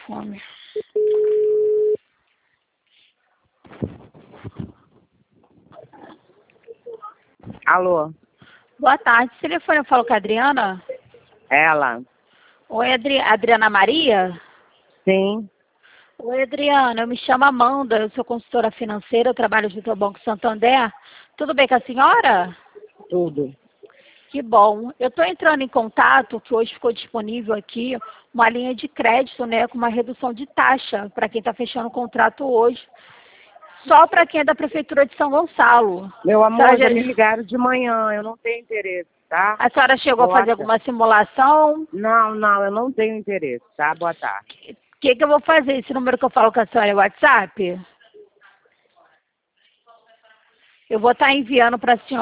fome. Alô? Boa tarde. Esse telefone eu falo com a Adriana? Ela? Oi, Adriana Maria? Sim. Oi, Adriana. Eu me chamo Amanda. Eu sou consultora financeira. Eu trabalho junto ao Banco Santander. Tudo bem com a senhora? Tudo. Que bom. Eu estou entrando em contato, que hoje ficou disponível aqui uma linha de crédito, né, com uma redução de taxa para quem está fechando o contrato hoje. Só para quem é da Prefeitura de São Gonçalo. Meu amor, já já- me ligaram de manhã, eu não tenho interesse, tá? A senhora chegou a fazer Bota. alguma simulação? Não, eu não tenho interesse, tá? Boa tarde. O que eu vou fazer? Esse número que eu falo com a senhora é WhatsApp? Eu vou estar enviando para a senhora.